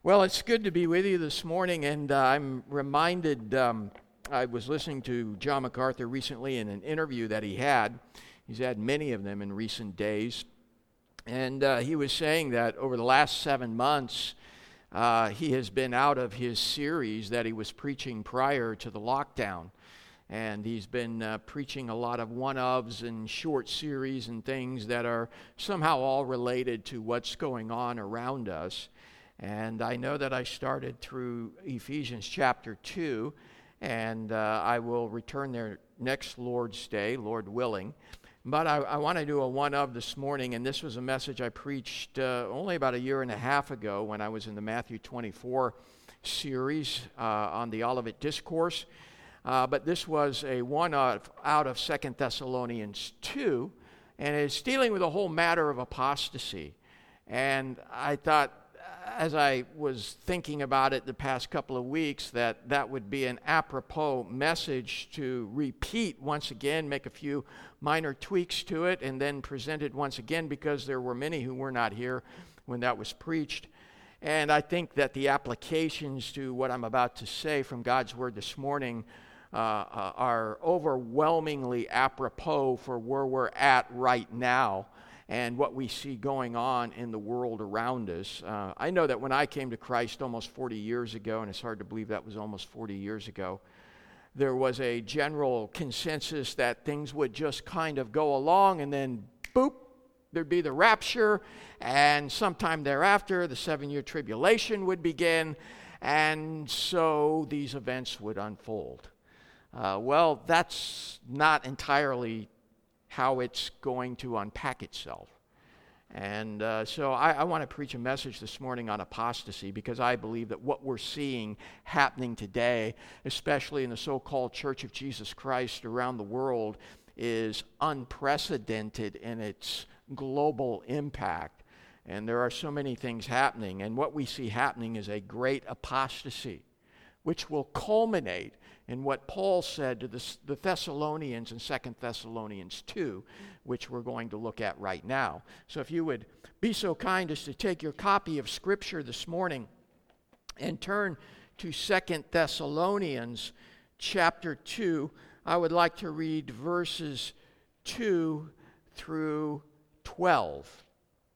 Well, it's good to be with you this morning, and I'm reminded, I was listening to John MacArthur recently in an interview that he had. He's had many of them in recent days, and he was saying that over the last 7 months, he has been out of his series that he was preaching prior to the lockdown. And he's been preaching a lot of one-ofs and short series and things that are somehow all related to what's going on around us. And I know that I started through Ephesians chapter 2, and I will return there next Lord's Day, Lord willing. But I want to do a one-of this morning, and this was a message I preached only about a year and a half ago when I was in the Matthew 24 series on the Olivet Discourse. But this was a one-off out of 2 Thessalonians 2, and it's dealing with the whole matter of apostasy. And I thought, as I was thinking about it the past couple of weeks, that would be an apropos message to repeat once again, make a few minor tweaks to it, and then present it once again, because there were many who were not here when that was preached. And I think that the applications to what I'm about to say from God's Word this morning are overwhelmingly apropos for where we're at right now and what we see going on in the world around us. I know that when I came to Christ almost 40 years ago, and it's hard to believe that was almost 40 years ago, there was a general consensus that things would just kind of go along, and then boop, there'd be the rapture, and sometime thereafter the 7-year tribulation would begin, and so these events would unfold. Well, that's not entirely how it's going to unpack itself. And so I want to preach a message this morning on apostasy, because I believe that what we're seeing happening today, especially in the so-called Church of Jesus Christ around the world, is unprecedented in its global impact. And there are so many things happening, and what we see happening is a great apostasy, which will culminate in what Paul said to the Thessalonians in 2 Thessalonians 2, which we're going to look at right now. So if you would be so kind as to take your copy of Scripture this morning and turn to 2 Thessalonians chapter 2, I would like to read verses 2 through 12.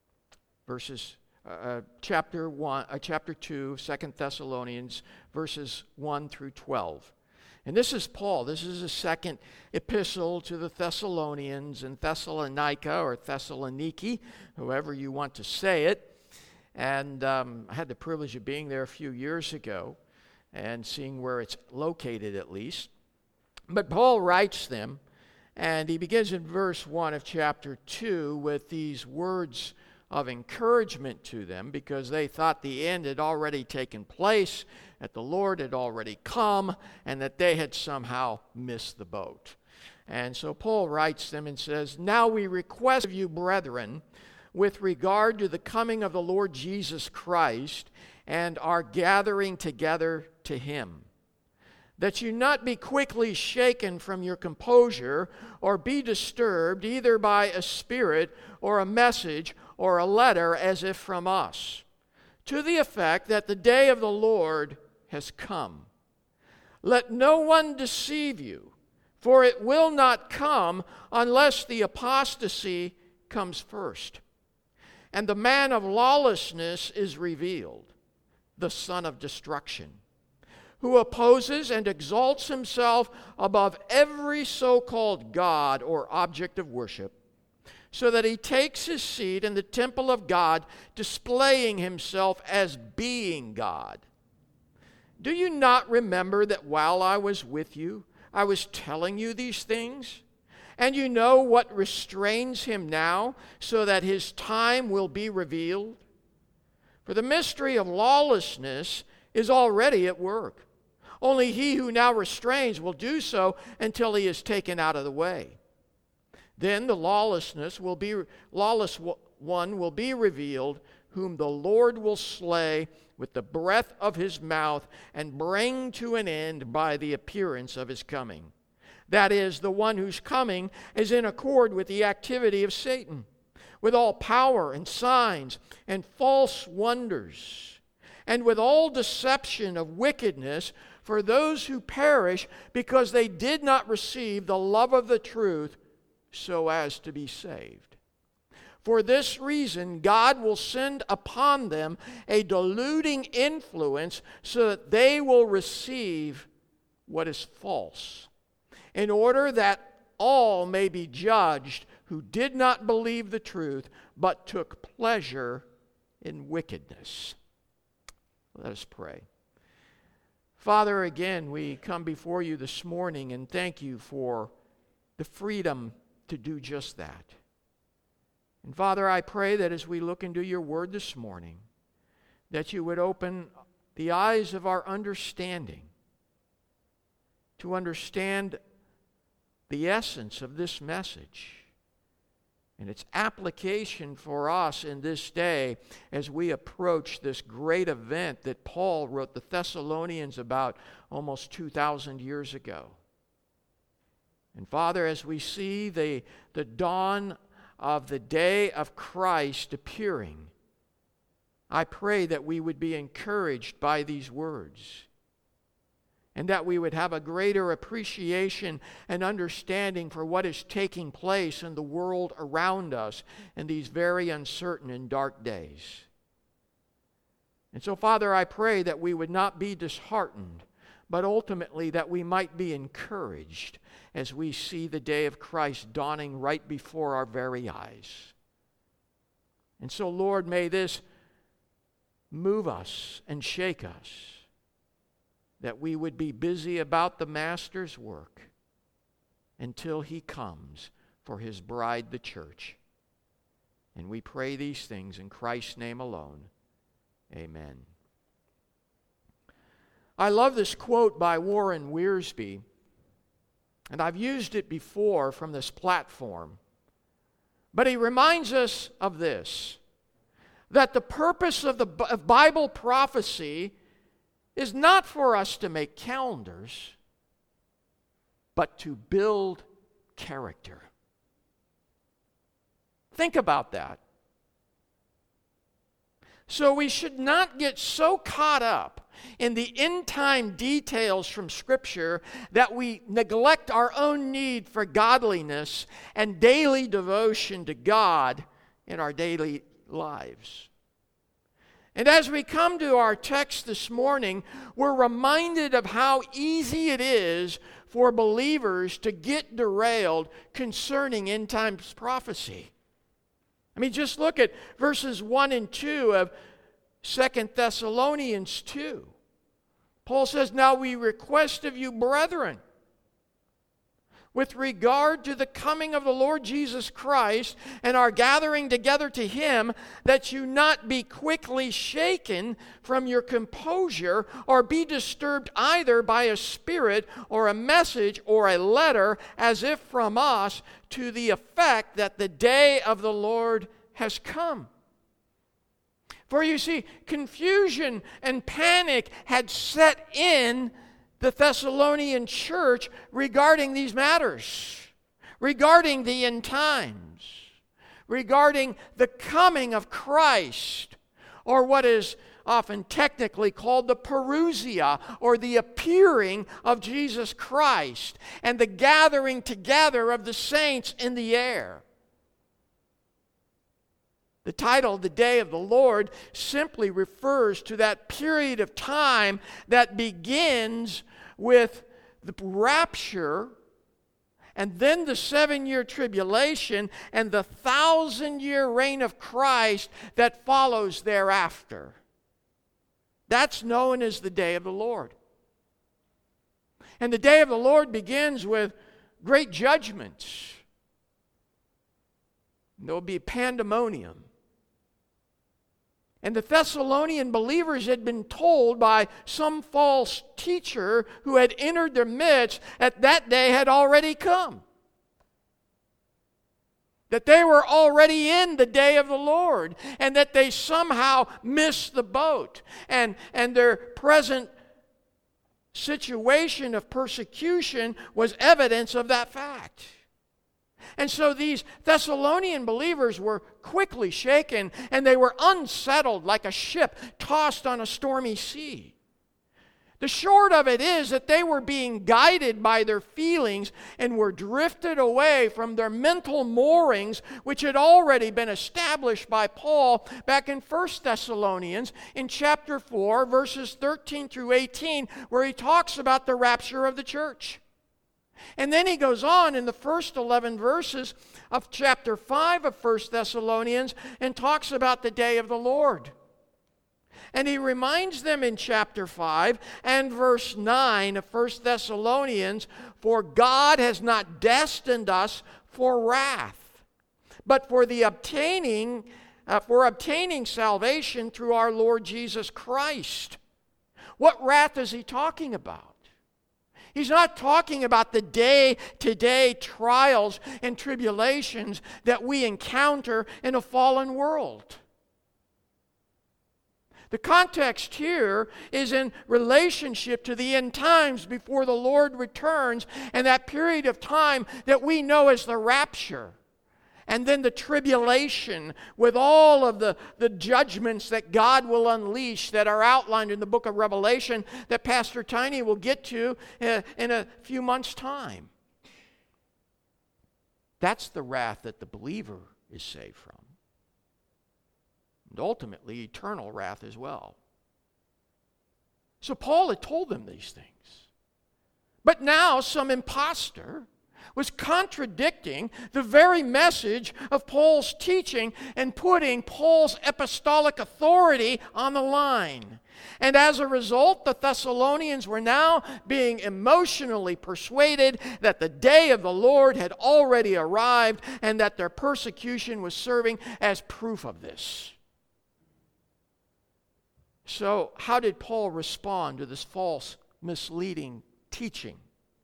Chapter 2, 2 Thessalonians, verses 1 through 12. And this is Paul. This is the second epistle to the Thessalonians in Thessalonica, or Thessaloniki, however you want to say it. And I had the privilege of being there a few years ago and seeing where it's located, at least. But Paul writes them, and he begins in verse 1 of chapter 2 with these words of encouragement to them, because they thought the end had already taken place, that the Lord had already come, and that they had somehow missed the boat. And so Paul writes them and says, "Now we request of you, brethren, with regard to the coming of the Lord Jesus Christ and our gathering together to him, that you not be quickly shaken from your composure, or be disturbed either by a spirit or a message or a letter as if from us, to the effect that the day of the Lord has come. Let no one deceive you, for it will not come unless the apostasy comes first, and the man of lawlessness is revealed, the son of destruction, who opposes and exalts himself above every so-called God or object of worship, so that he takes his seat in the temple of God, displaying himself as being God. Do you not remember that while I was with you, I was telling you these things? And you know what restrains him now, so that his time will be revealed? For the mystery of lawlessness is already at work. Only he who now restrains will do so until he is taken out of the way. Then the lawless one will be revealed, whom the Lord will slay with the breath of his mouth and bring to an end by the appearance of his coming. That is, the one whose coming is in accord with the activity of Satan, with all power and signs and false wonders, and with all deception of wickedness for those who perish, because they did not receive the love of the truth so as to be saved. For this reason, God will send upon them a deluding influence so that they will receive what is false, in order that all may be judged who did not believe the truth, but took pleasure in wickedness. Let us pray. Father, again, we come before you this morning and thank you for the freedom to do just that. And Father, I pray that as we look into your word this morning, that you would open the eyes of our understanding to understand the essence of this message and its application for us in this day as we approach this great event that Paul wrote the Thessalonians about almost 2,000 years ago. And Father, as we see the dawn of the day of Christ appearing, I pray that we would be encouraged by these words, and that we would have a greater appreciation and understanding for what is taking place in the world around us in these very uncertain and dark days. And so, Father, I pray that we would not be disheartened, but ultimately that we might be encouraged as we see the day of Christ dawning right before our very eyes. And so, Lord, may this move us and shake us, that we would be busy about the Master's work until he comes for his bride, the church. And we pray these things in Christ's name alone. Amen. I love this quote by Warren Wiersbe, and I've used it before from this platform. But he reminds us of this, that the purpose of Bible prophecy is not for us to make calendars, but to build character. Think about that. So we should not get so caught up in the end-time details from Scripture that we neglect our own need for godliness and daily devotion to God in our daily lives. And as we come to our text this morning, we're reminded of how easy it is for believers to get derailed concerning end times prophecy. I mean, just look at verses 1 and 2 of 2 Thessalonians 2. Paul says, "Now we request of you, brethren, with regard to the coming of the Lord Jesus Christ and our gathering together to him, that you not be quickly shaken from your composure, or be disturbed either by a spirit or a message or a letter, as if from us, to the effect that the day of the Lord has come." For you see, confusion and panic had set in the Thessalonian church regarding these matters, regarding the end times, regarding the coming of Christ, or what is often technically called the parousia, or the appearing of Jesus Christ, and the gathering together of the saints in the air. The title, "The Day of the Lord," simply refers to that period of time that begins with the rapture, and then the 7-year tribulation, and the 1,000-year reign of Christ that follows thereafter. That's known as the Day of the Lord. And the Day of the Lord begins with great judgments. There will be pandemonium. And the Thessalonian believers had been told by some false teacher who had entered their midst that that day had already come. That they were already in the day of the Lord, and that they somehow missed the boat. And their present situation of persecution was evidence of that fact. And so these Thessalonian believers were quickly shaken, and they were unsettled like a ship tossed on a stormy sea. The short of it is that they were being guided by their feelings and were drifted away from their mental moorings, which had already been established by Paul back in 1 Thessalonians in chapter 4, verses 13 through 18, where he talks about the rapture of the church. And then he goes on in the first 11 verses of chapter 5 of 1 Thessalonians and talks about the day of the Lord. And he reminds them in chapter 5 and verse 9 of 1 Thessalonians, "For God has not destined us for wrath, but for obtaining salvation through our Lord Jesus Christ." What wrath is he talking about? He's not talking about the day-to-day trials and tribulations that we encounter in a fallen world. The context here is in relationship to the end times before the Lord returns, and that period of time that we know as the rapture. And then the tribulation with all of the judgments that God will unleash that are outlined in the book of Revelation that Pastor Tiny will get to in a few months' time. That's the wrath that the believer is saved from. And ultimately, eternal wrath as well. So Paul had told them these things. But now some impostor was contradicting the very message of Paul's teaching and putting Paul's apostolic authority on the line. And as a result, the Thessalonians were now being emotionally persuaded that the day of the Lord had already arrived and that their persecution was serving as proof of this. So, how did Paul respond to this false, misleading teaching?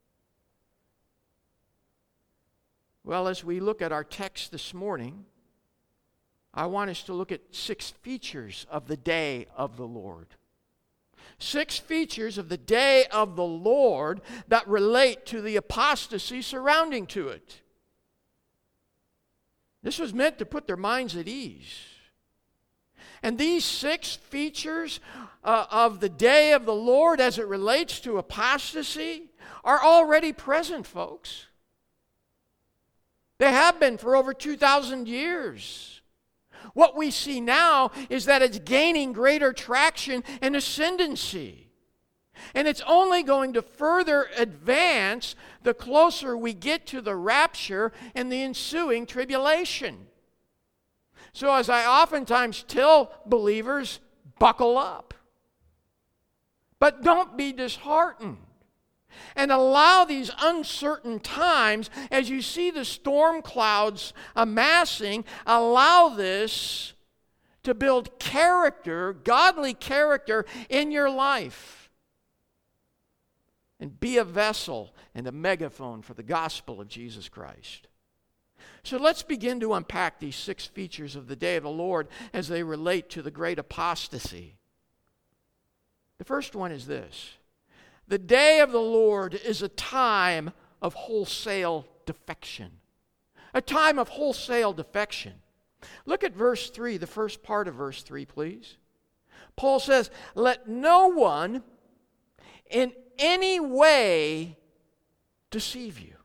Well, as we look at our text this morning, I want us to look at 6 features of the day of the Lord. 6 features of the day of the Lord that relate to the apostasy surrounding to it. This was meant to put their minds at ease. And these 6 features of the day of the Lord as it relates to apostasy are already present, folks. They have been for over 2,000 years. What we see now is that it's gaining greater traction and ascendancy. And it's only going to further advance the closer we get to the rapture and the ensuing tribulation. So as I oftentimes tell believers, buckle up. But don't be disheartened. And allow these uncertain times, as you see the storm clouds amassing, allow this to build character, godly character in your life. And be a vessel and a megaphone for the gospel of Jesus Christ. So let's begin to unpack these 6 features of the day of the Lord as they relate to the great apostasy. The first one is this. The day of the Lord is a time of wholesale defection. A time of wholesale defection. Look at verse 3, the first part of verse 3, please. Paul says, "Let no one in any way deceive you."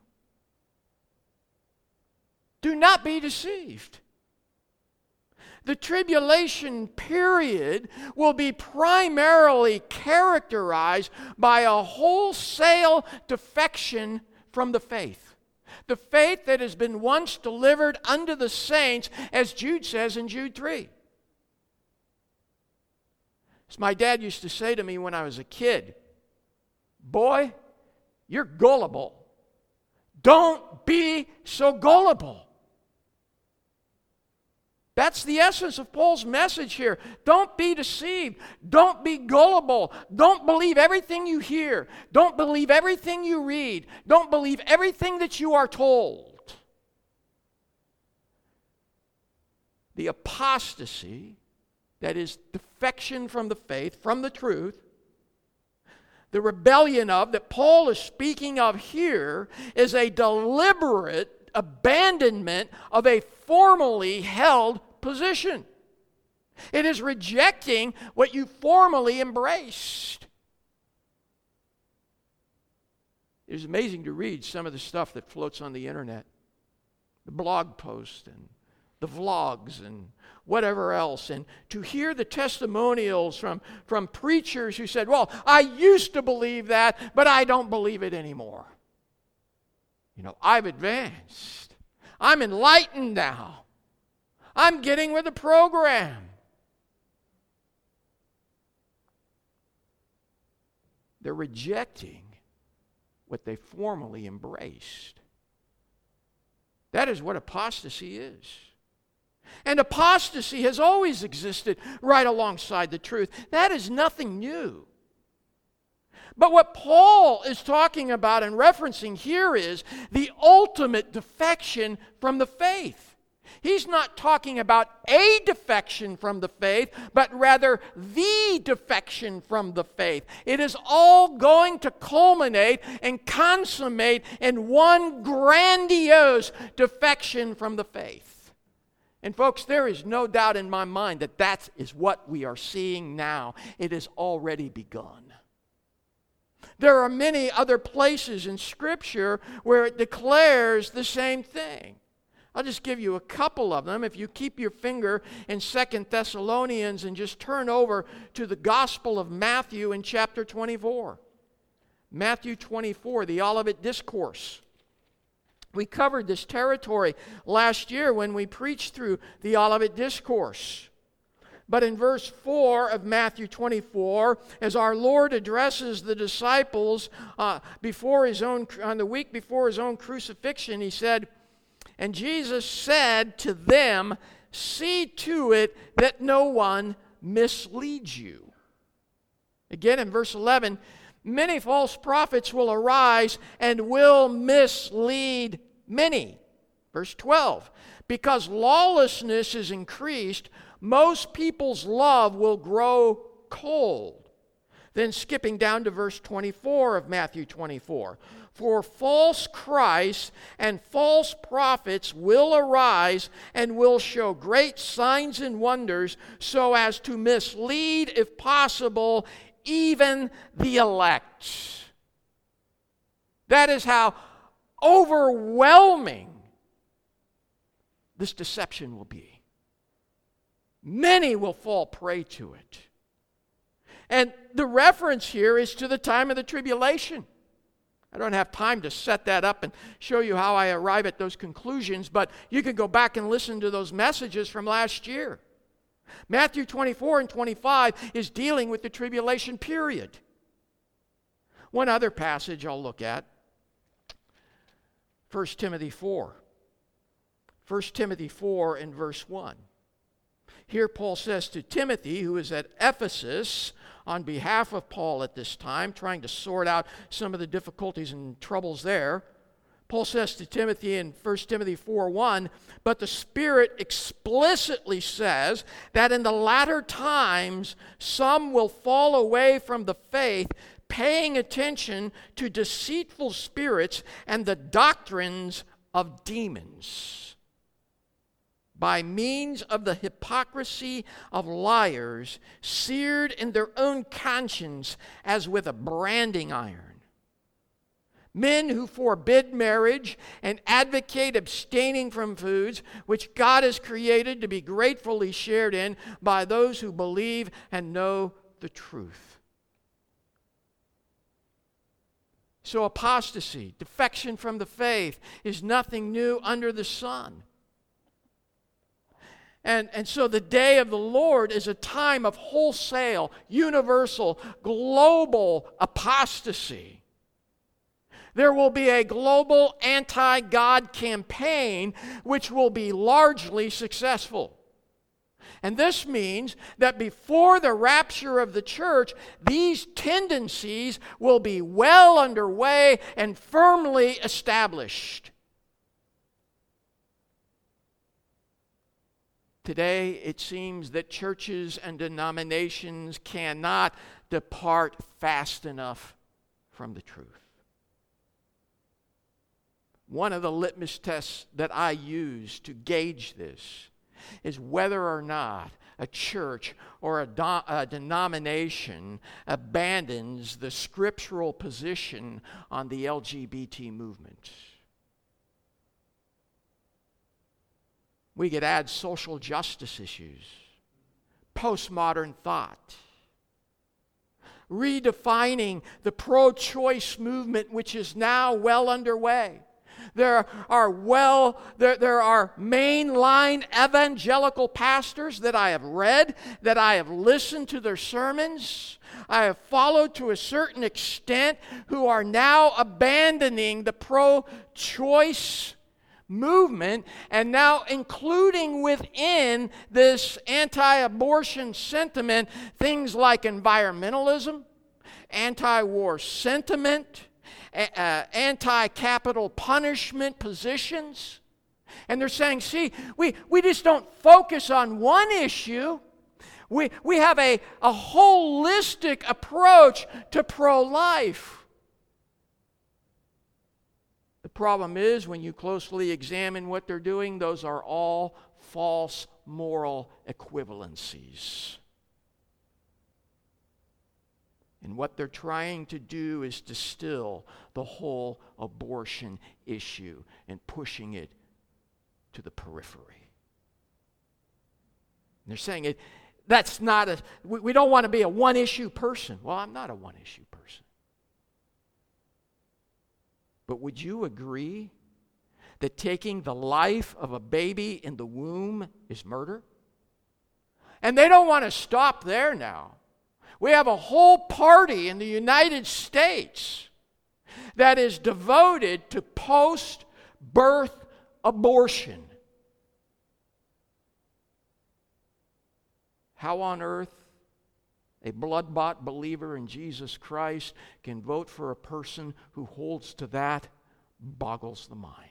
Do not be deceived. The tribulation period will be primarily characterized by a wholesale defection from the faith. The faith that has been once delivered unto the saints, as Jude says in Jude 3. As my dad used to say to me when I was a kid, "Boy, you're gullible. Don't be so gullible." That's the essence of Paul's message here. Don't be deceived. Don't be gullible. Don't believe everything you hear. Don't believe everything you read. Don't believe everything that you are told. The apostasy, that is defection from the faith, from the truth, the rebellion of, that Paul is speaking of here, is a deliberate abandonment of a formally held position. It is rejecting what you formally embraced. It is amazing to read some of the stuff that floats on the internet, the blog posts and the vlogs and whatever else, and to hear the testimonials from preachers who said, well, I used to believe that, but I don't believe it anymore. I've advanced. I'm enlightened now. I'm getting with the program. They're rejecting what they formally embraced. That is what apostasy is. And apostasy has always existed right alongside the truth. That is nothing new. But what Paul is talking about and referencing here is the ultimate defection from the faith. He's not talking about a defection from the faith, but rather the defection from the faith. It is all going to culminate and consummate in one grandiose defection from the faith. And folks, there is no doubt in my mind that is what we are seeing now. It has already begun. There are many other places in Scripture where it declares the same thing. I'll just give you a couple of them. If you keep your finger in 2 Thessalonians and just turn over to the Gospel of Matthew in chapter 24. Matthew 24, the Olivet Discourse. We covered this territory last year when we preached through the Olivet Discourse. But in verse 4 of Matthew 24, as our Lord addresses the disciples on the week before his own crucifixion, he said, and Jesus said to them, see to it that no one misleads you. Again in verse 11, many false prophets will arise and will mislead many. Verse 12, because lawlessness is increased, most people's love will grow cold. Then skipping down to verse 24 of Matthew 24. For false Christs and false prophets will arise and will show great signs and wonders so as to mislead, if possible, even the elect. That is how overwhelming this deception will be. Many will fall prey to it. And the reference here is to the time of the tribulation. I don't have time to set that up and show you how I arrive at those conclusions, but you can go back and listen to those messages from last year. Matthew 24 and 25 is dealing with the tribulation period. One other passage I'll look at, 1 Timothy 4. 1 Timothy 4 and verse 1. Here Paul says to Timothy, who is at Ephesus, on behalf of Paul at this time, trying to sort out some of the difficulties and troubles there. Paul says to Timothy in 1 Timothy 4:1, but the Spirit explicitly says that in the latter times some will fall away from the faith, paying attention to deceitful spirits and the doctrines of demons, by means of the hypocrisy of liars, seared in their own conscience as with a branding iron. Men who forbid marriage and advocate abstaining from foods which God has created to be gratefully shared in by those who believe and know the truth. So apostasy, defection from the faith, is nothing new under the sun. And so the day of the Lord is a time of wholesale, universal, global apostasy. There will be a global anti-God campaign which will be largely successful. And this means that before the rapture of the church, these tendencies will be well underway and firmly established. Today, it seems that churches and denominations cannot depart fast enough from the truth. One of the litmus tests that I use to gauge this is whether or not a church or a denomination abandons the scriptural position on the LGBT movement. We could add social justice issues, postmodern thought, redefining the pro-choice movement, which is now well underway. There are mainline evangelical pastors that I have read, that I have listened to their sermons, I have followed to a certain extent, who are now abandoning the pro-choice movement and now including within this anti-abortion sentiment things like environmentalism, anti-war sentiment, anti-capital punishment positions. And they're saying, see, we just don't focus on one issue. We have a holistic approach to pro-life. The problem is, when you closely examine what they're doing, those are all false moral equivalencies. And what they're trying to do is distill the whole abortion issue and pushing it to the periphery. And they're saying that's not we don't want to be a one-issue person. Well, I'm not a one-issue person. But would you agree that taking the life of a baby in the womb is murder? And they don't want to stop there now. We have a whole party in the United States that is devoted to post-birth abortion. How on earth a blood-bought believer in Jesus Christ can vote for a person who holds to that boggles the mind.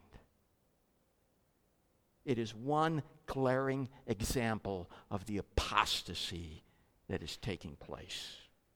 It is one glaring example of the apostasy that is taking place.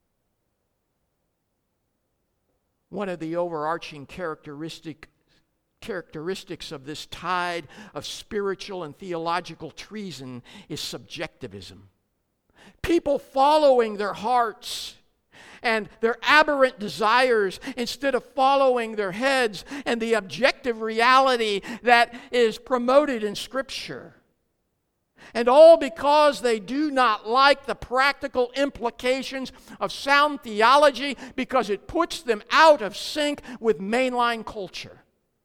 One of the overarching characteristics of this tide of spiritual and theological treason is subjectivism. People following their hearts and their aberrant desires instead of following their heads and the objective reality that is promoted in Scripture. And all because they do not like the practical implications of sound theology, because it puts them out of sync with mainline culture.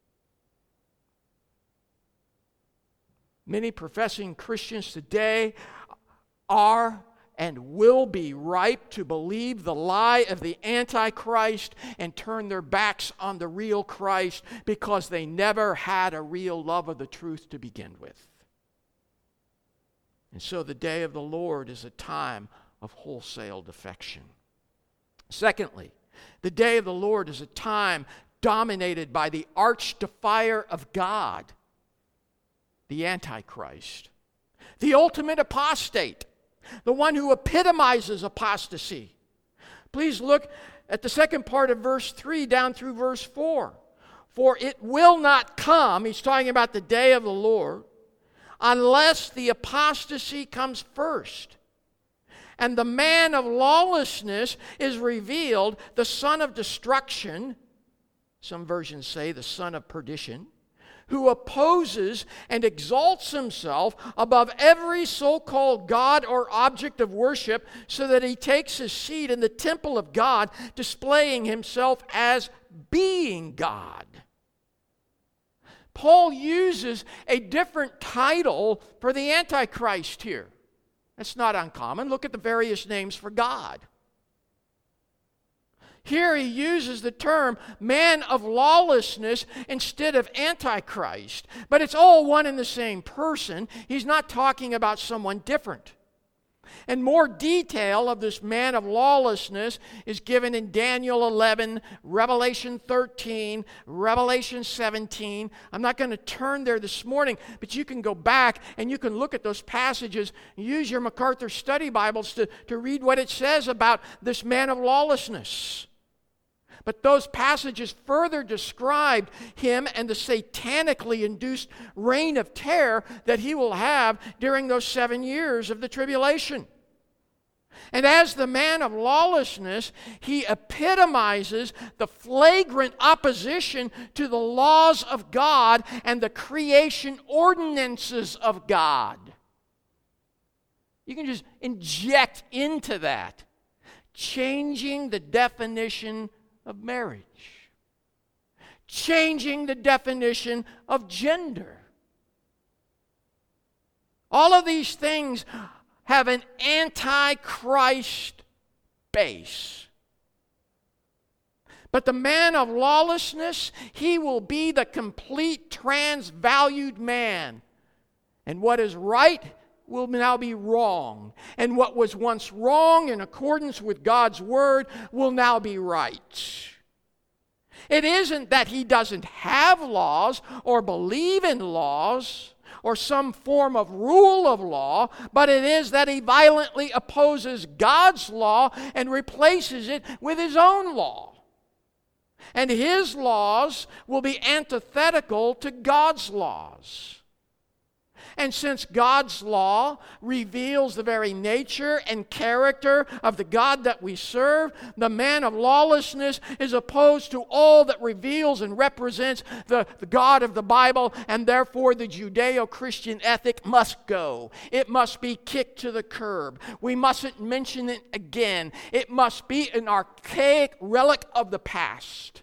Many professing Christians today are and will be ripe to believe the lie of the Antichrist and turn their backs on the real Christ because they never had a real love of the truth to begin with. And so the day of the Lord is a time of wholesale defection. Secondly, the day of the Lord is a time dominated by the arch defier of God, the Antichrist, the ultimate apostate, the one who epitomizes apostasy. Please look at the second part of verse 3 down through verse 4. For it will not come, he's talking about the day of the Lord, unless the apostasy comes first, and the man of lawlessness is revealed, the son of destruction, some versions say the son of perdition, who opposes and exalts himself above every so-called God or object of worship, so that he takes his seat in the temple of God, displaying himself as being God. Paul uses a different title for the Antichrist here. That's not uncommon. Look at the various names for God. Here he uses the term man of lawlessness instead of Antichrist. But it's all one and the same person. He's not talking about someone different. And more detail of this man of lawlessness is given in Daniel 11, Revelation 13, Revelation 17. I'm not going to turn there this morning, but you can go back and you can look at those passages. Use your MacArthur Study Bibles to read what it says about this man of lawlessness. But those passages further described him and the satanically induced reign of terror that he will have during those 7 years of the tribulation. And as the man of lawlessness, he epitomizes the flagrant opposition to the laws of God and the creation ordinances of God. You can just inject into that, changing the definition of marriage, changing the definition of gender. All of these things have an anti-Christ base. But the man of lawlessness, he will be the complete transvalued man. And what is right will now be wrong. And what was once wrong in accordance with God's word will now be right. It isn't that he doesn't have laws or believe in laws or some form of rule of law, but it is that he violently opposes God's law and replaces it with his own law. And his laws will be antithetical to God's laws. And since God's law reveals the very nature and character of the God that we serve, the man of lawlessness is opposed to all that reveals and represents the God of the Bible, and therefore the Judeo-Christian ethic must go. It must be kicked to the curb. We mustn't mention it again. It must be an archaic relic of the past.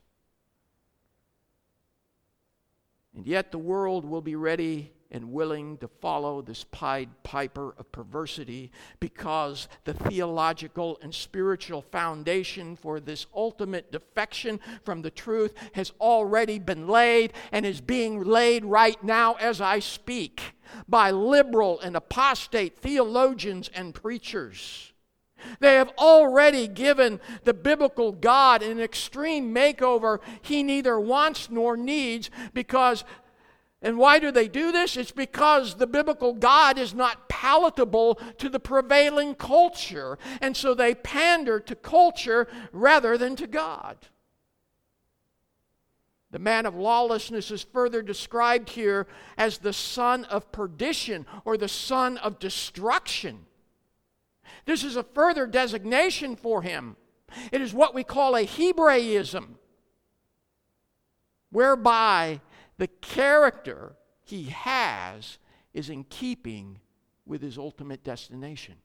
And yet the world will be ready and willing to follow this Pied Piper of perversity because the theological and spiritual foundation for this ultimate defection from the truth has already been laid and is being laid right now as I speak by liberal and apostate theologians and preachers. They have already given the biblical God an extreme makeover he neither wants nor needs because. And why do they do this? It's because the biblical God is not palatable to the prevailing culture. And so they pander to culture rather than to God. The man of lawlessness is further described here as the son of perdition or the son of destruction. This is a further designation for him. It is what we call a Hebraism, whereby the character he has is in keeping with his ultimate destination.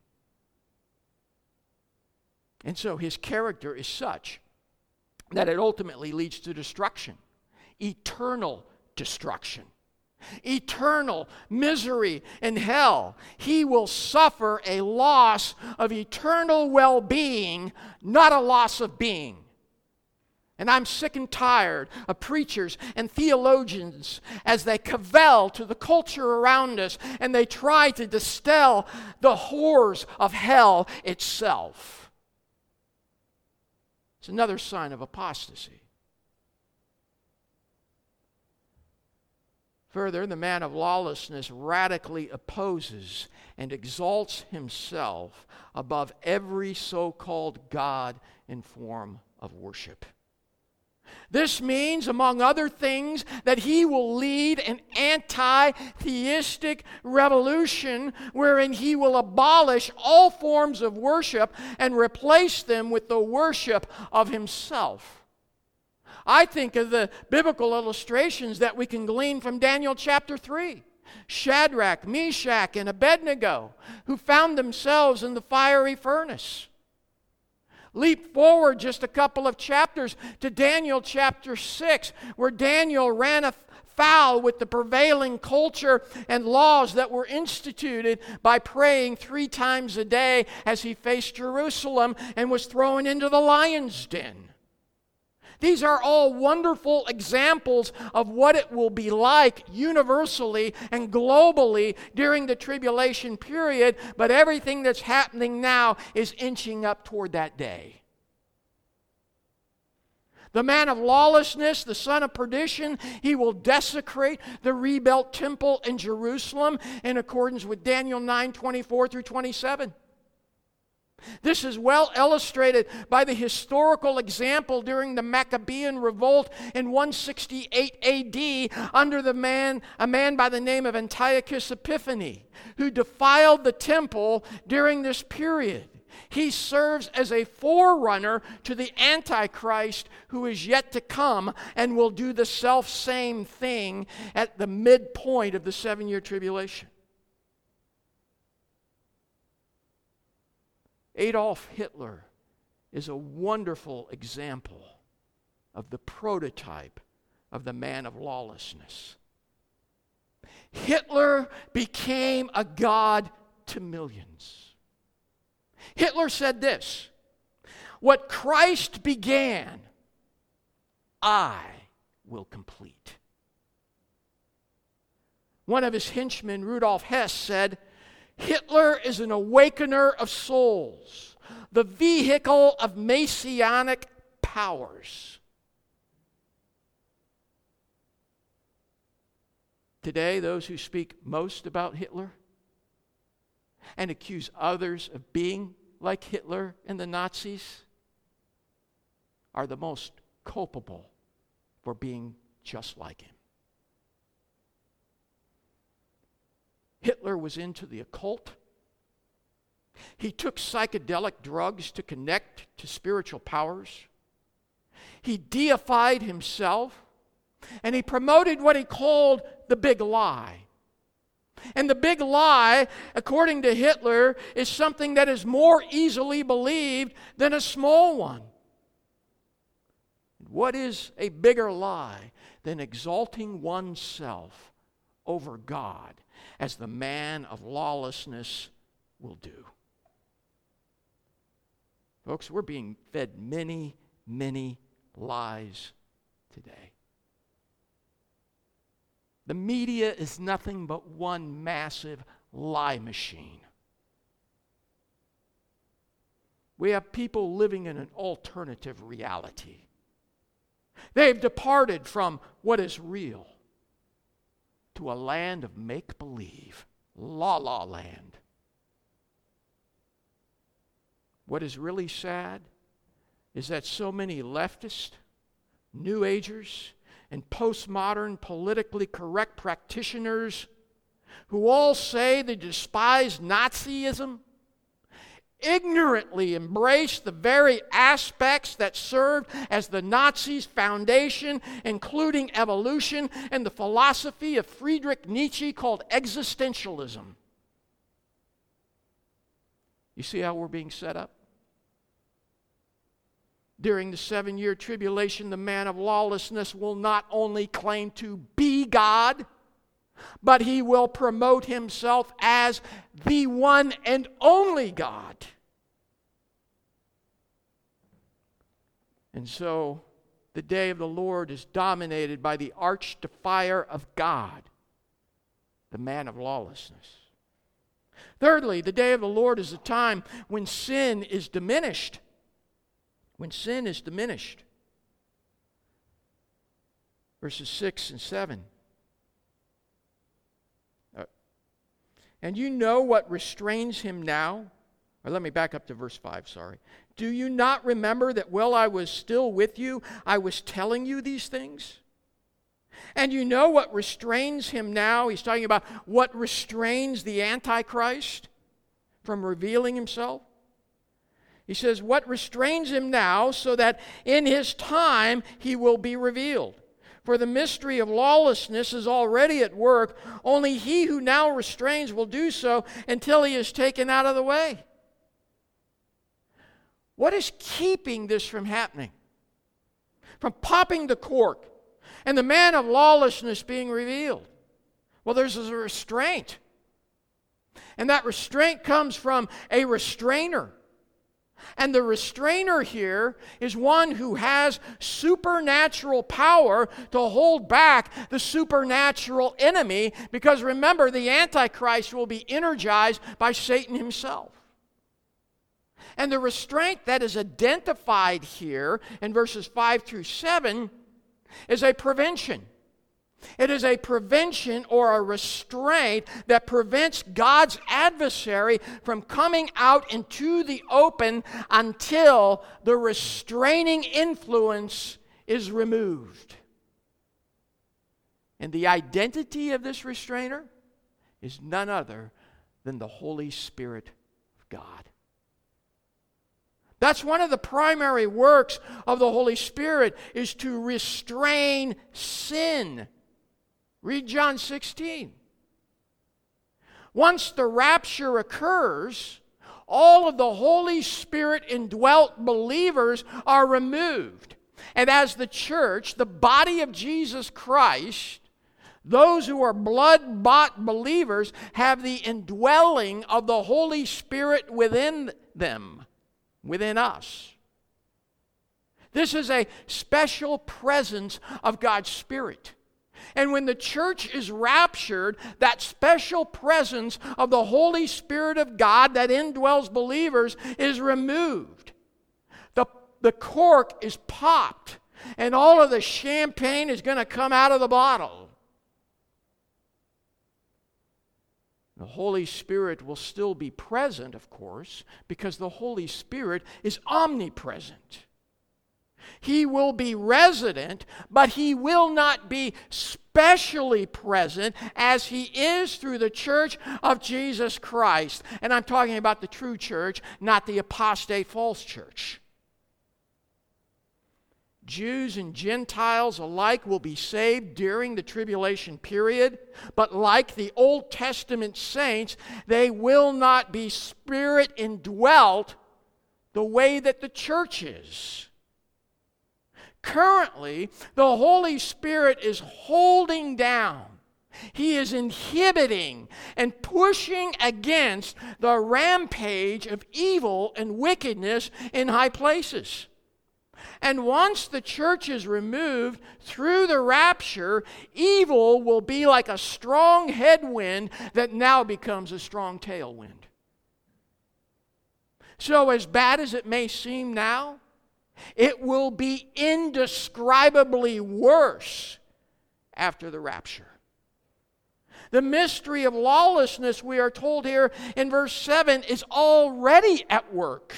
And so his character is such that it ultimately leads to destruction, eternal destruction, eternal misery and hell. He will suffer a loss of eternal well-being, not a loss of being. And I'm sick and tired of preachers and theologians as they cavil to the culture around us and they try to distill the horrors of hell itself. It's another sign of apostasy. Further, the man of lawlessness radically opposes and exalts himself above every so-called God and form of worship. This means, among other things, that he will lead an anti-theistic revolution wherein he will abolish all forms of worship and replace them with the worship of himself. I think of the biblical illustrations that we can glean from Daniel chapter 3. Shadrach, Meshach, and Abednego, who found themselves in the fiery furnace. Leap forward just a couple of chapters to Daniel chapter 6, where Daniel ran afoul with the prevailing culture and laws that were instituted by praying 3 times a day as he faced Jerusalem and was thrown into the lion's den. These are all wonderful examples of what it will be like universally and globally during the tribulation period, but everything that's happening now is inching up toward that day. The man of lawlessness, the son of perdition, he will desecrate the rebuilt temple in Jerusalem in accordance with Daniel 9:24 through 27. This is well illustrated by the historical example during the Maccabean revolt in 168 AD under a man by the name of Antiochus Epiphanes, who defiled the temple during this period. He serves as a forerunner to the Antichrist who is yet to come and will do the self-same thing at the midpoint of the 7-year tribulation. Adolf Hitler is a wonderful example of the prototype of the man of lawlessness. Hitler became a god to millions. Hitler said this: "What Christ began, I will complete." One of his henchmen, Rudolf Hess, said, "Hitler is an awakener of souls, the vehicle of messianic powers." Today, those who speak most about Hitler and accuse others of being like Hitler and the Nazis are the most culpable for being just like him. Hitler was into the occult. He took psychedelic drugs to connect to spiritual powers. He deified himself, and he promoted what he called the big lie. And the big lie, according to Hitler, is something that is more easily believed than a small one. What is a bigger lie than exalting oneself over God, as the man of lawlessness will do? Folks, we're being fed many, many lies today. The media is nothing but one massive lie machine. We have people living in an alternative reality. They've departed from what is real to a land of make-believe, la-la land. What is really sad is that so many leftists, New Agers, and postmodern politically correct practitioners who all say they despise Nazism ignorantly embrace the very aspects that served as the Nazis' foundation, including evolution and the philosophy of Friedrich Nietzsche called existentialism. You see how we're being set up? During the 7-year tribulation, the man of lawlessness will not only claim to be God, but he will promote himself as the one and only God. And so, the day of the Lord is dominated by the arch defier of God, the man of lawlessness. Thirdly, the day of the Lord is a time when sin is diminished. When sin is diminished. Verses 6 and 7. And you know what restrains him now? Or let me back up to verse 5, sorry. Do you not remember that while I was still with you, I was telling you these things? And you know what restrains him now? He's talking about what restrains the Antichrist from revealing himself. He says, what restrains him now, so that in his time he will be revealed? For the mystery of lawlessness is already at work. Only he who now restrains will do so until he is taken out of the way. What is keeping this from happening? From popping the cork and the man of lawlessness being revealed? Well, there's a restraint. And that restraint comes from a restrainer. And the restrainer here is one who has supernatural power to hold back the supernatural enemy, because remember, the Antichrist will be energized by Satan himself. And the restraint that is identified here in verses 5 through 7 is a prevention. It is a prevention or a restraint that prevents God's adversary from coming out into the open until the restraining influence is removed. And the identity of this restrainer is none other than the Holy Spirit of God. That's one of the primary works of the Holy Spirit, is to restrain sin. Read John 16. Once the rapture occurs, all of the Holy Spirit indwelt believers are removed. And as the church, the body of Jesus Christ, those who are blood-bought believers have the indwelling of the Holy Spirit within them, within us. This is a special presence of God's Spirit. And when the church is raptured, that special presence of the Holy Spirit of God that indwells believers is removed. The cork is popped, and all of the champagne is going to come out of the bottle. The Holy Spirit will still be present, of course, because the Holy Spirit is omnipresent. He will be resident, but He will not be specially present as He is through the church of Jesus Christ. And I'm talking about the true church, not the apostate false church. Jews and Gentiles alike will be saved during the tribulation period, but like the Old Testament saints, they will not be Spirit indwelt the way that the church is. Currently, the Holy Spirit is holding down. He is inhibiting and pushing against the rampage of evil and wickedness in high places. And once the church is removed through the rapture, evil will be like a strong headwind that now becomes a strong tailwind. So as bad as it may seem now, it will be indescribably worse after the rapture. The mystery of lawlessness, we are told here in verse 7, is already at work.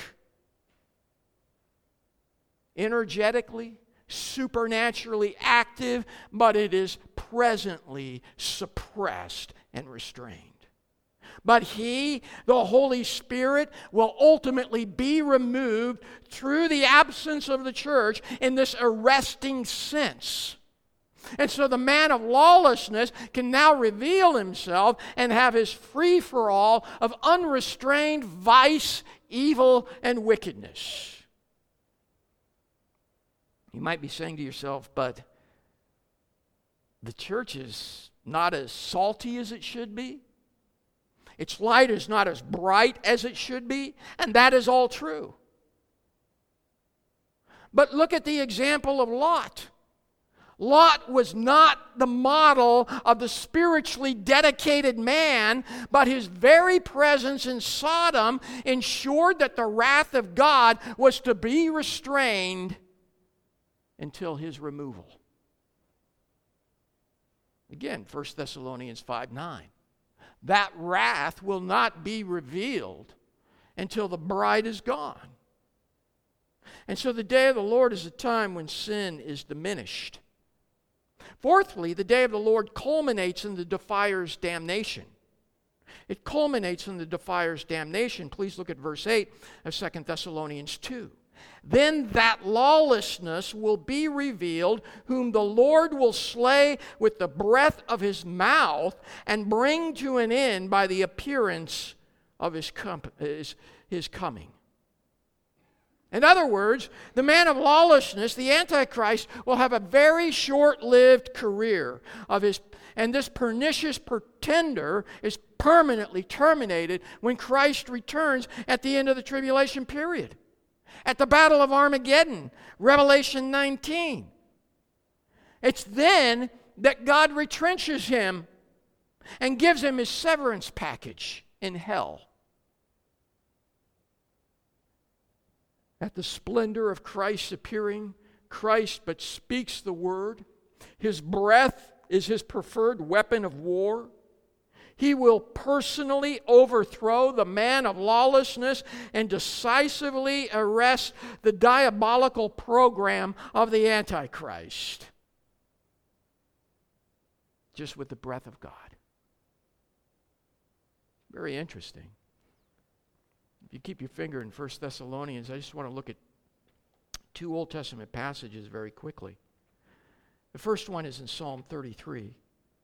Energetically, supernaturally active, but it is presently suppressed and restrained. But He, the Holy Spirit, will ultimately be removed through the absence of the church in this arresting sense. And so the man of lawlessness can now reveal himself and have his free-for-all of unrestrained vice, evil, and wickedness. You might be saying to yourself, but the church is not as salty as it should be. Its light is not as bright as it should be, and that is all true. But look at the example of Lot. Lot was not the model of the spiritually dedicated man, but his very presence in Sodom ensured that the wrath of God was to be restrained until his removal. Again, 1 Thessalonians 5:9. That wrath will not be revealed until the bride is gone. And so the day of the Lord is a time when sin is diminished. Fourthly, the day of the Lord culminates in the defier's damnation. It culminates in the defier's damnation. Please look at verse 8 of 2 Thessalonians 2. Then that lawlessness will be revealed, whom the Lord will slay with the breath of His mouth and bring to an end by the appearance of His coming. In other words, the man of lawlessness, the Antichrist, will have a very short-lived career and this pernicious pretender is permanently terminated when Christ returns at the end of the tribulation period. At the Battle of Armageddon, Revelation 19. It's then that God retrenches him and gives him his severance package in hell. At the splendor of Christ's appearing, Christ but speaks the word. His breath is his preferred weapon of war. He will personally overthrow the man of lawlessness and decisively arrest the diabolical program of the Antichrist. Just with the breath of God. Very interesting. If you keep your finger in 1 Thessalonians, I just want to look at two Old Testament passages very quickly. The first one is in Psalm 33.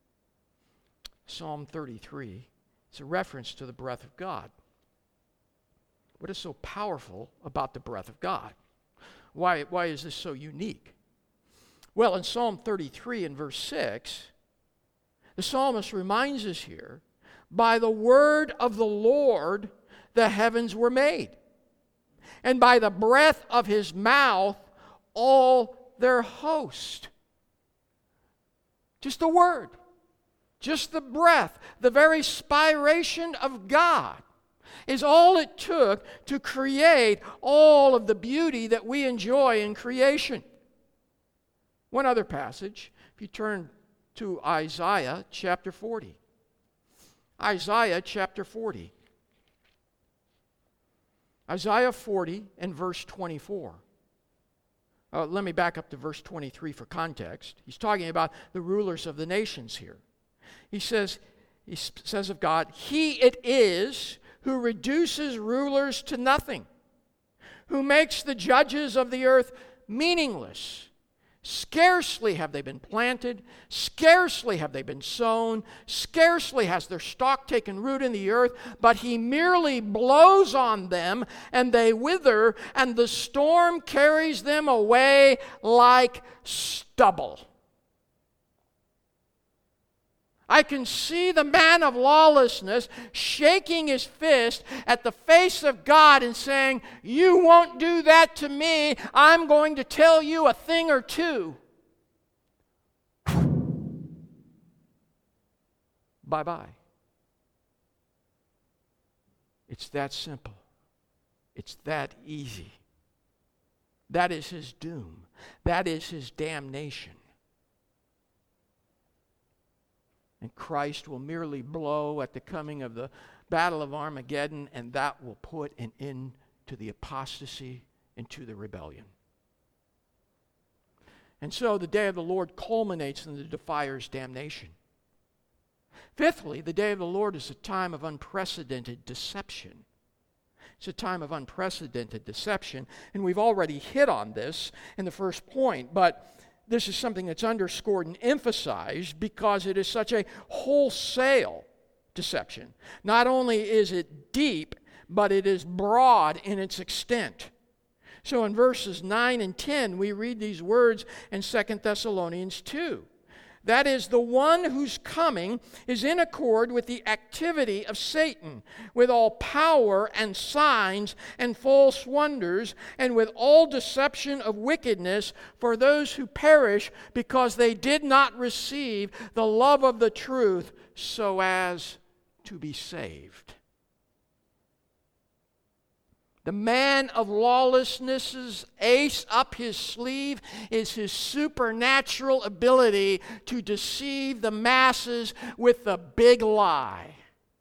Psalm 33. It's a reference to the breath of God. What is so powerful about the breath of God? Why is this so unique? Well, in Psalm 33 and verse 6, the psalmist reminds us here, by the word of the Lord the heavens were made, and by the breath of his mouth all their host. Just a word, just the breath, the very spiration of God is all it took to create all of the beauty that we enjoy in creation. One other passage, if you turn to Isaiah chapter 40. Isaiah chapter 40. Isaiah 40 and verse 24. Let me back up to verse 23 for context. He's talking about the rulers of the nations here. He says of God, He it is who reduces rulers to nothing, who makes the judges of the earth meaningless. Scarcely have they been planted, scarcely have they been sown, scarcely has their stalk taken root in the earth, but he merely blows on them, and they wither, and the storm carries them away like stubble. I can see the man of lawlessness shaking his fist at the face of God and saying, "You won't do that to me. I'm going to tell you a thing or two." Bye-bye. It's that simple. It's that easy. That is his doom. That is his damnation. And Christ will merely blow at the coming of the battle of Armageddon, and that will put an end to the apostasy and to the rebellion. And so the day of the Lord culminates in the defier's damnation. Fifthly, the day of the Lord is a time of unprecedented deception. It's a time of unprecedented deception, and we've already hit on this in the first point, but this is something that's underscored and emphasized because it is such a wholesale deception. Not only is it deep, but it is broad in its extent. So in verses 9 and 10, we read these words in 2 Thessalonians 2. That is, the one whose coming is in accord with the activity of Satan, with all power and signs and false wonders, and with all deception of wickedness for those who perish because they did not receive the love of the truth so as to be saved. The man of lawlessness's ace up his sleeve is his supernatural ability to deceive the masses with the big lie.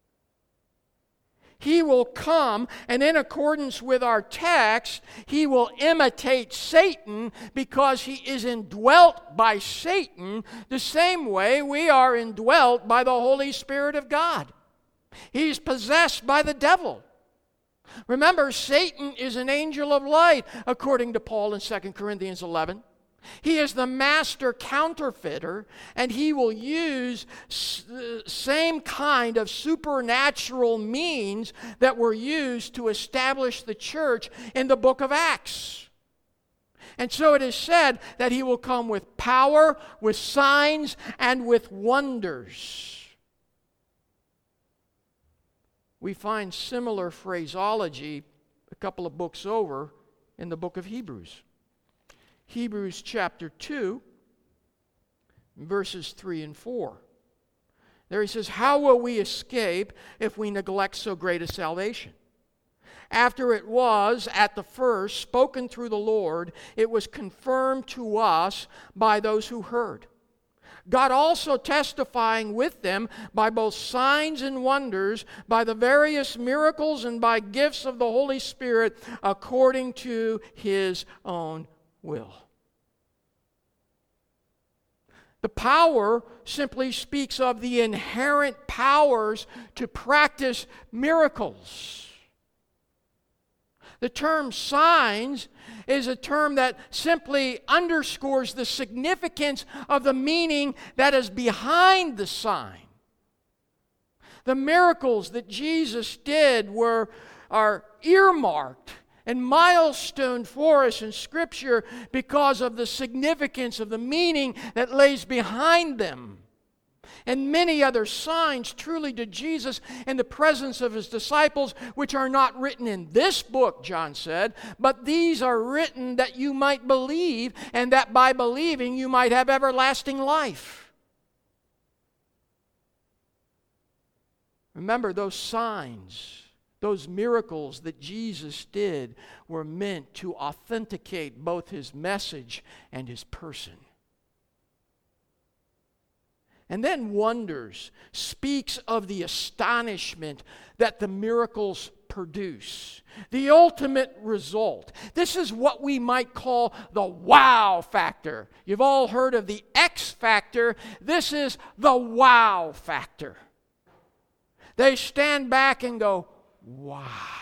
He will come, and in accordance with our text, he will imitate Satan because he is indwelt by Satan the same way we are indwelt by the Holy Spirit of God. He's possessed by the devil. Remember, Satan is an angel of light, according to Paul in 2 Corinthians 11. He is the master counterfeiter, and he will use the same kind of supernatural means that were used to establish the church in the book of Acts. And so it is said that he will come with power, with signs, and with wonders. We find similar phraseology a couple of books over in the book of Hebrews. Hebrews chapter 2, verses 3 and 4. There he says, "How will we escape if we neglect so great a salvation? After it was, at the first, spoken through the Lord, it was confirmed to us by those who heard. God also testifying with them by both signs and wonders, by the various miracles and by gifts of the Holy Spirit, according to His own will. The power simply speaks of the inherent powers to practice miracles. The term signs is a term that simply underscores the significance of the meaning that is behind the sign. The miracles that Jesus did are earmarked and milestone for us in Scripture because of the significance of the meaning that lays behind them. And many other signs truly did Jesus in the presence of His disciples, which are not written in this book, John said, but these are written that you might believe, and that by believing you might have everlasting life. Remember, those signs, those miracles that Jesus did were meant to authenticate both His message and His person. And then wonders speaks of the astonishment that the miracles produce. The ultimate result. This is what we might call the wow factor. You've all heard of the X factor. This is the wow factor. They stand back and go, wow.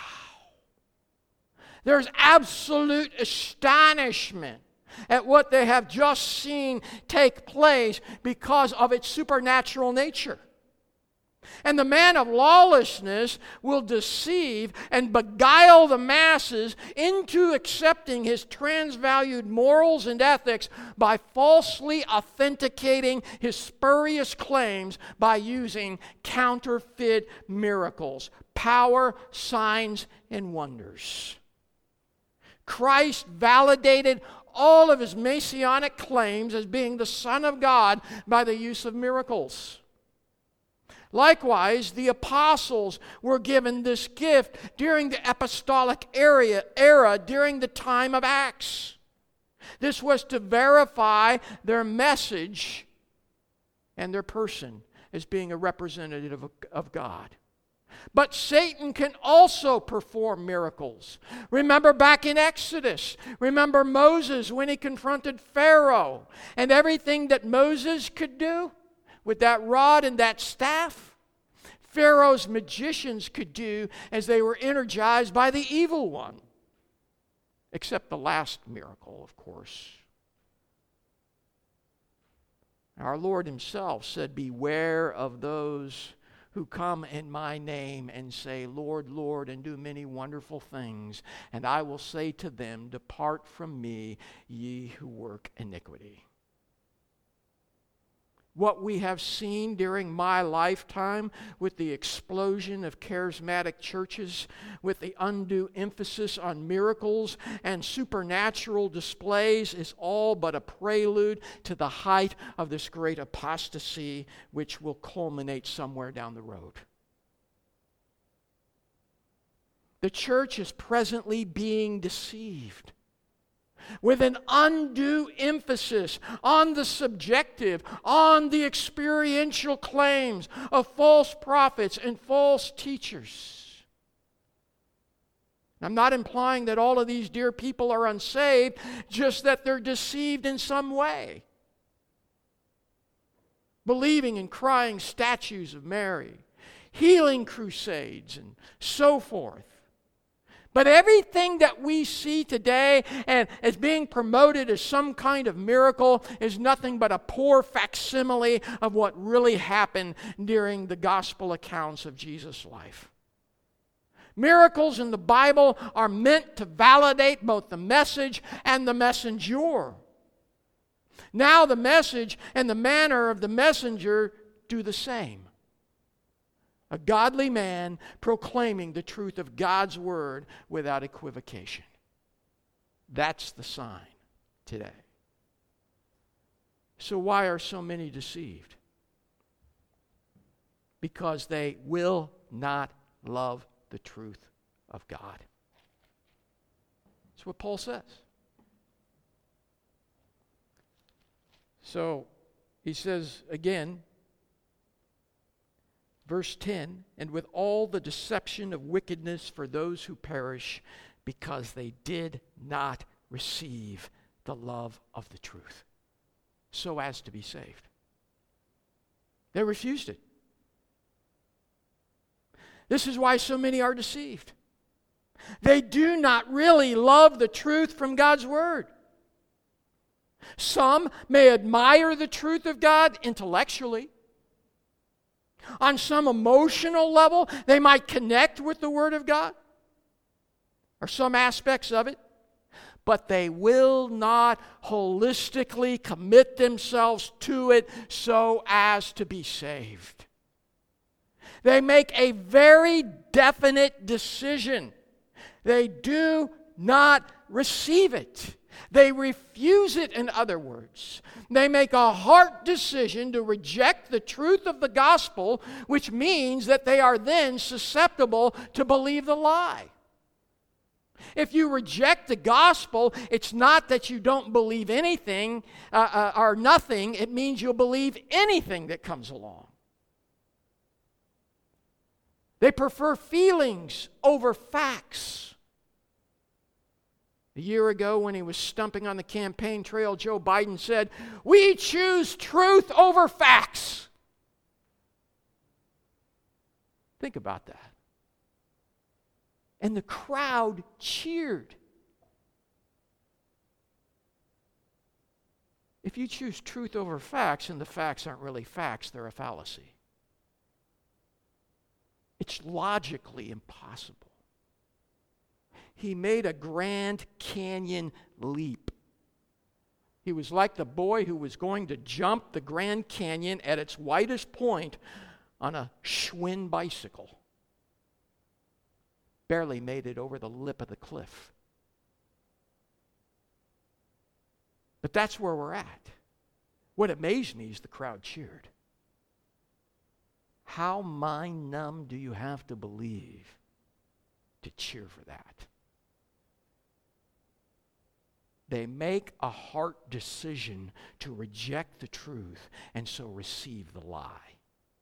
There's absolute astonishment at what they have just seen take place because of its supernatural nature. And the man of lawlessness will deceive and beguile the masses into accepting his transvalued morals and ethics by falsely authenticating his spurious claims by using counterfeit miracles, power, signs, and wonders. Christ validated all of His messianic claims as being the Son of God by the use of miracles. Likewise, the apostles were given this gift during the apostolic era during the time of Acts. This was to verify their message and their person as being a representative of God. But Satan can also perform miracles. Remember back in Exodus. Remember Moses when he confronted Pharaoh and everything that Moses could do with that rod and that staff. Pharaoh's magicians could do as they were energized by the evil one. Except the last miracle, of course. Our Lord Himself said, "Beware of those who come in my name and say, Lord, Lord, and do many wonderful things. And I will say to them, depart from me, ye who work iniquity." What we have seen during my lifetime with the explosion of charismatic churches, with the undue emphasis on miracles and supernatural displays, is all but a prelude to the height of this great apostasy, which will culminate somewhere down the road. The church is presently being deceived with an undue emphasis on the subjective, on the experiential claims of false prophets and false teachers. I'm not implying that all of these dear people are unsaved, just that they're deceived in some way. Believing in crying statues of Mary, healing crusades, and so forth. But everything that we see today and as being promoted as some kind of miracle is nothing but a poor facsimile of what really happened during the gospel accounts of Jesus' life. Miracles in the Bible are meant to validate both the message and the messenger. Now the message and the manner of the messenger do the same. A godly man proclaiming the truth of God's word without equivocation. That's the sign today. So why are so many deceived? Because they will not love the truth of God. That's what Paul says. So, he says again, verse 10, and with all the deception of wickedness for those who perish, because they did not receive the love of the truth, so as to be saved. They refused it. This is why so many are deceived. They do not really love the truth from God's Word. Some may admire the truth of God intellectually. On some emotional level, they might connect with the Word of God, or some aspects of it, but they will not holistically commit themselves to it so as to be saved. They make a very definite decision. They do not receive it. They refuse it, in other words. They make a heart decision to reject the truth of the gospel, which means that they are then susceptible to believe the lie. If you reject the gospel, it's not that you don't believe anything or nothing. It means you'll believe anything that comes along. They prefer feelings over facts. A year ago, when he was stumping on the campaign trail, Joe Biden said, "We choose truth over facts." Think about that. And the crowd cheered. If you choose truth over facts, and the facts aren't really facts, they're a fallacy. It's logically impossible. He made a Grand Canyon leap. He was like the boy who was going to jump the Grand Canyon at its widest point on a Schwinn bicycle. Barely made it over the lip of the cliff. But that's where we're at. What amazed me is the crowd cheered. How mind-numb do you have to believe to cheer for that? They make a heart decision to reject the truth and so receive the lie.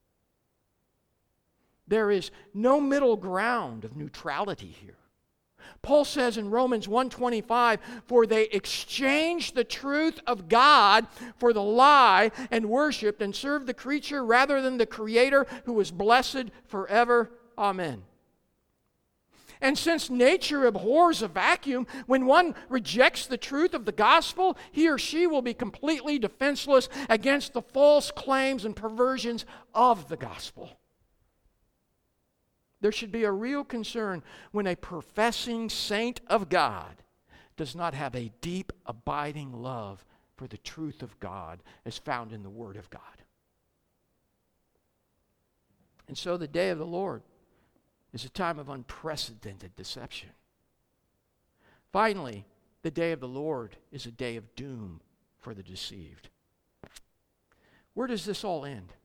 There is no middle ground of neutrality here. Paul says in Romans 1:25, "For they exchanged the truth of God for the lie and worshiped and served the creature rather than the Creator, who is blessed forever. Amen." And since nature abhors a vacuum, when one rejects the truth of the gospel, he or she will be completely defenseless against the false claims and perversions of the gospel. There should be a real concern when a professing saint of God does not have a deep, abiding love for the truth of God as found in the Word of God. And so the day of the Lord is a time of unprecedented deception. Finally, the day of the Lord is a day of doom for the deceived. Where does this all end?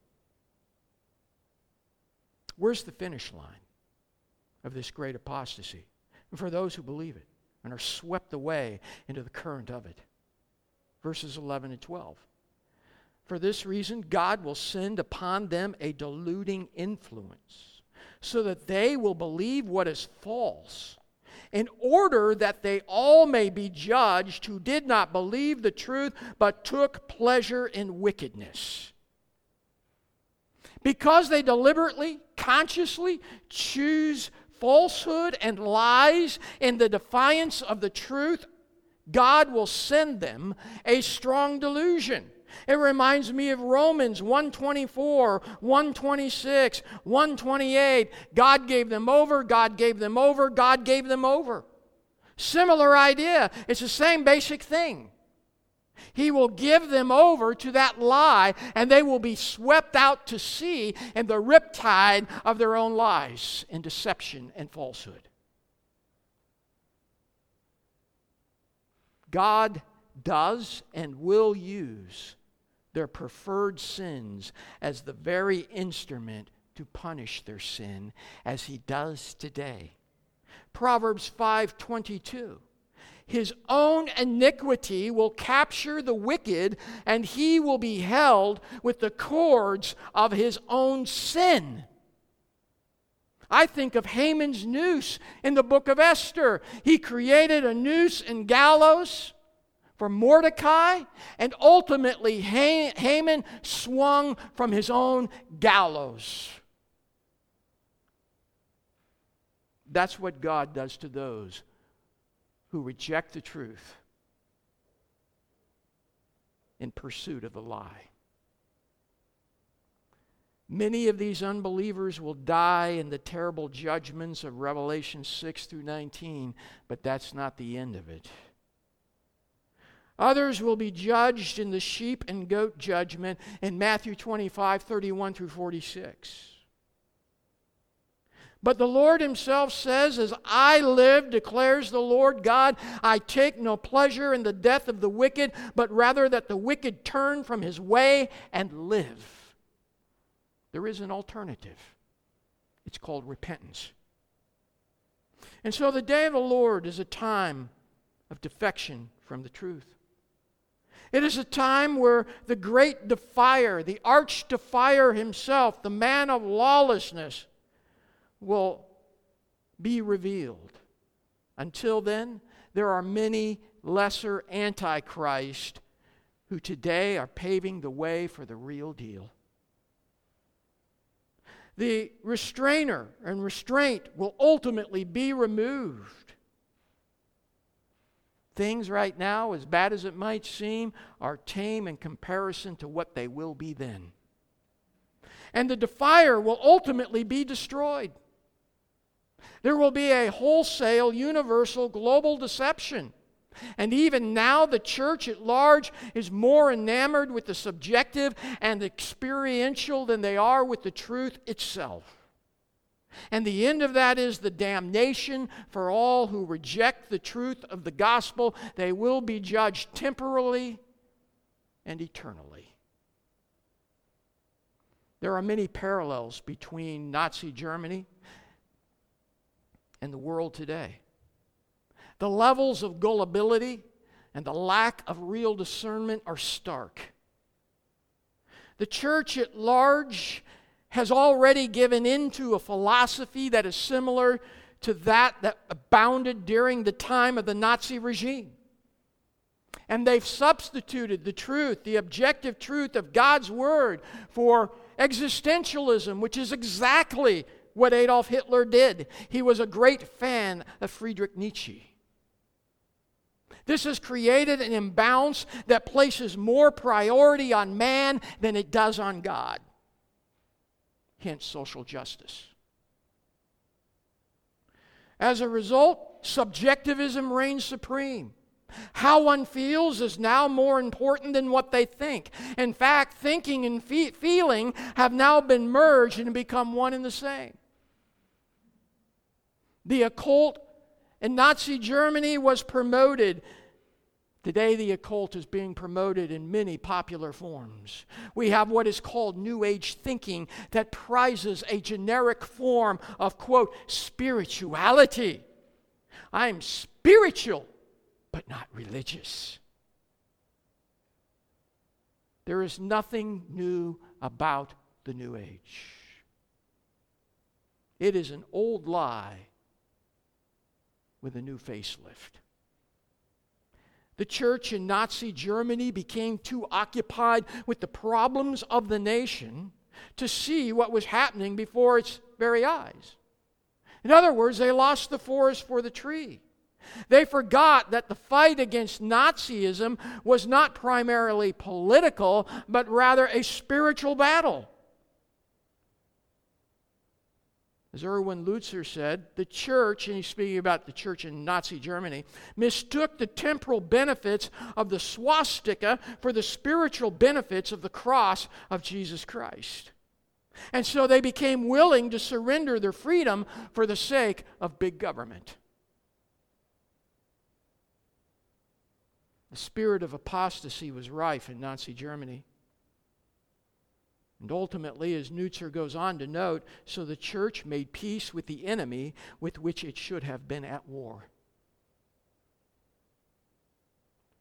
Where's the finish line of this great apostasy? And for those who believe it and are swept away into the current of it. Verses 11 and 12. For this reason, God will send upon them a deluding influence, so that they will believe what is false, in order that they all may be judged who did not believe the truth, but took pleasure in wickedness. Because they deliberately, consciously choose falsehood and lies in the defiance of the truth, God will send them a strong delusion. It reminds me of Romans 1:24, 1:26, 1:28. God gave them over, God gave them over, God gave them over. Similar idea. It's the same basic thing. He will give them over to that lie, and they will be swept out to sea in the riptide of their own lies and deception and falsehood. God does and will use their preferred sins as the very instrument to punish their sin, as He does today. Proverbs 5:22. his own iniquity will capture the wicked, and he will be held with the cords of his own sin. I think of Haman's noose in the book of Esther. He created a noose and gallows for Mordecai, and ultimately Haman swung from his own gallows. That's what God does to those who reject the truth in pursuit of the lie. Many of these unbelievers will die in the terrible judgments of Revelation 6 through 19, but that's not the end of it. Others will be judged in the sheep and goat judgment in Matthew 25, 31 through 46. But the Lord himself says, "As I live, declares the Lord God, I take no pleasure in the death of the wicked, but rather that the wicked turn from his way and live." There is an alternative. It's called repentance. And so the day of the Lord is a time of defection from the truth. It is a time where the great defier, the arch defier himself, the man of lawlessness, will be revealed. Until then, there are many lesser antichrists who today are paving the way for the real deal. The restrainer and restraint will ultimately be removed. Things right now, as bad as it might seem, are tame in comparison to what they will be then. And the defier will ultimately be destroyed. There will be a wholesale, universal, global deception. And even now, the church at large is more enamored with the subjective and experiential than they are with the truth itself. And the end of that is the damnation for all who reject the truth of the gospel. They will be judged temporally and eternally. There are many parallels between Nazi Germany and the world today. The levels of gullibility and the lack of real discernment are stark. The church at large has already given into a philosophy that is similar to that abounded during the time of the Nazi regime. And they've substituted the truth, the objective truth of God's Word, for existentialism, which is exactly what Adolf Hitler did. He was a great fan of Friedrich Nietzsche. This has created an imbalance that places more priority on man than it does on God. Hence, social justice. As a result, subjectivism reigns supreme. How one feels is now more important than what they think. In fact, thinking and feeling have now been merged and become one and the same. The occult in Nazi Germany was promoted. Today, the occult is being promoted in many popular forms. We have what is called New Age thinking that prizes a generic form of, quote, spirituality. I'm spiritual, but not religious. There is nothing new about the New Age. It is an old lie with a new facelift. The church in Nazi Germany became too occupied with the problems of the nation to see what was happening before its very eyes. In other words, they lost the forest for the tree. They forgot that the fight against Nazism was not primarily political, but rather a spiritual battle. As Erwin Lutzer said, the church, and he's speaking about the church in Nazi Germany, mistook the temporal benefits of the swastika for the spiritual benefits of the cross of Jesus Christ. And so they became willing to surrender their freedom for the sake of big government. The spirit of apostasy was rife in Nazi Germany. And ultimately, as Lutzer goes on to note, so the church made peace with the enemy with which it should have been at war.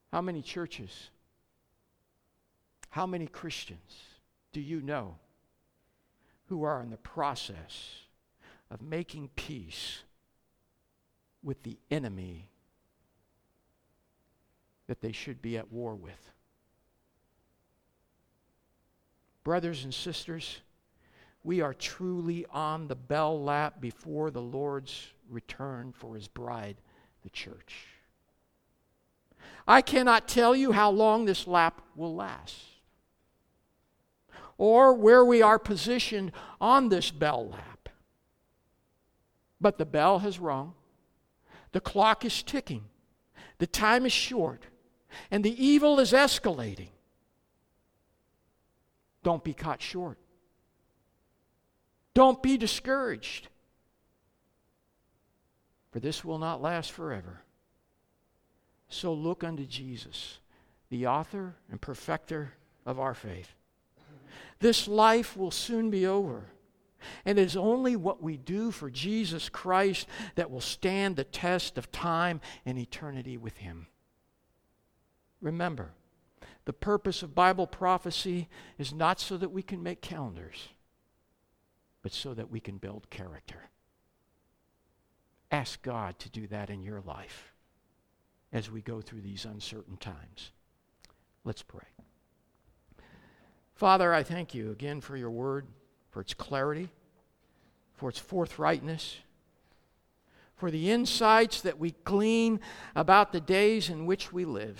How many churches, how many Christians do you know who are in the process of making peace with the enemy that they should be at war with? Brothers and sisters, we are truly on the bell lap before the Lord's return for His bride, the church. I cannot tell you how long this lap will last, or where we are positioned on this bell lap. But the bell has rung, the clock is ticking, the time is short, and the evil is escalating. Don't be caught short. Don't be discouraged, for this will not last forever. So look unto Jesus, the author and perfecter of our faith. This life will soon be over, and it is only what we do for Jesus Christ that will stand the test of time and eternity with Him. Remember, the purpose of Bible prophecy is not so that we can make calendars, but so that we can build character. Ask God to do that in your life as we go through these uncertain times. Let's pray. Father, I thank you again for your word, for its clarity, for its forthrightness, for the insights that we glean about the days in which we live.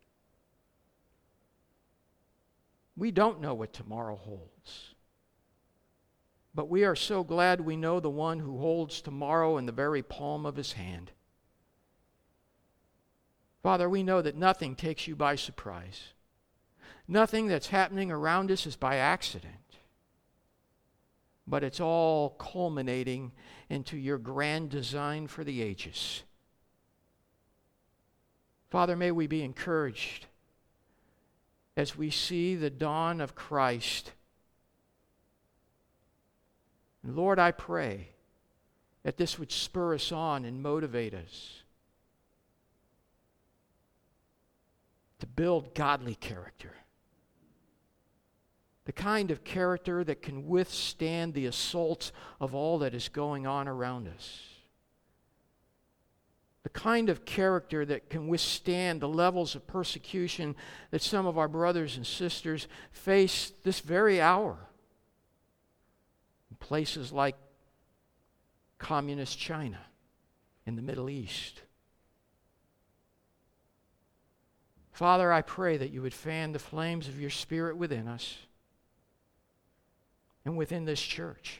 We don't know what tomorrow holds, but we are so glad we know the one who holds tomorrow in the very palm of His hand. Father, we know that nothing takes you by surprise. Nothing that's happening around us is by accident, but it's all culminating into your grand design for the ages. Father, may we be encouraged as we see the dawn of Christ. And Lord, I pray that this would spur us on and motivate us to build godly character. The kind of character that can withstand the assaults of all that is going on around us. The kind of character that can withstand the levels of persecution that some of our brothers and sisters face this very hour in places like communist China, in the Middle East. Father, I pray that you would fan the flames of your Spirit within us and within this church.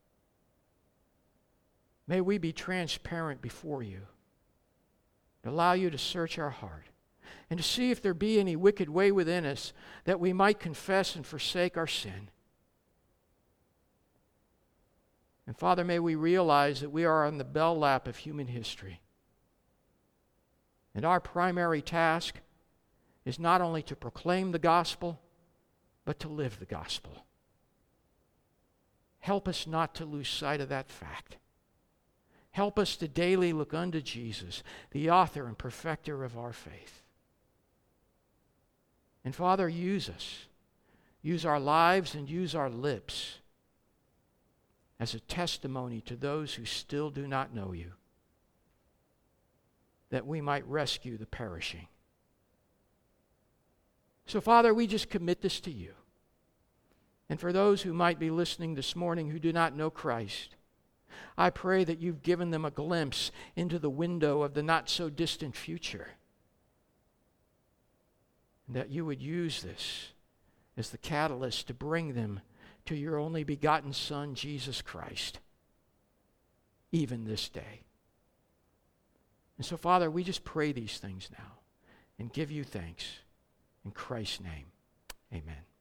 May we be transparent before you, allow you to search our heart, and to see if there be any wicked way within us, that we might confess and forsake our sin. And Father, may we realize that we are on the bell lap of human history. And our primary task is not only to proclaim the gospel, but to live the gospel. Help us not to lose sight of that fact. Help us to daily look unto Jesus, the author and perfecter of our faith. And Father, use us. Use our lives and use our lips as a testimony to those who still do not know you, that we might rescue the perishing. So, Father, we just commit this to you. And for those who might be listening this morning who do not know Christ, I pray that you've given them a glimpse into the window of the not-so-distant future, and that you would use this as the catalyst to bring them to your only begotten Son, Jesus Christ, even this day. And so, Father, we just pray these things now and give you thanks. In Christ's name, amen.